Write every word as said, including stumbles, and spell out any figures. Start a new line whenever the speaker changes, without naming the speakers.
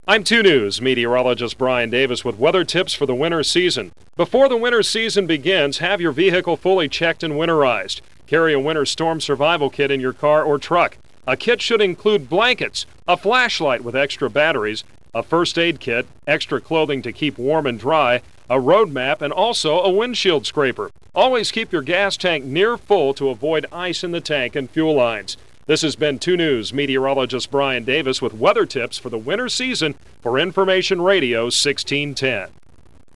I'm two News meteorologist Brian Davis with weather tips for the winter season. Before the winter season begins, have your vehicle fully checked and winterized. Carry a winter storm survival kit in your car or truck. A kit should include blankets, a flashlight with extra batteries, a first aid kit, extra clothing to keep warm and dry, a road map, and also a windshield scraper. Always keep your gas tank near full to avoid ice in the tank and fuel lines. This has been two News meteorologist Brian Davis with weather tips for the winter season for Information Radio sixteen ten.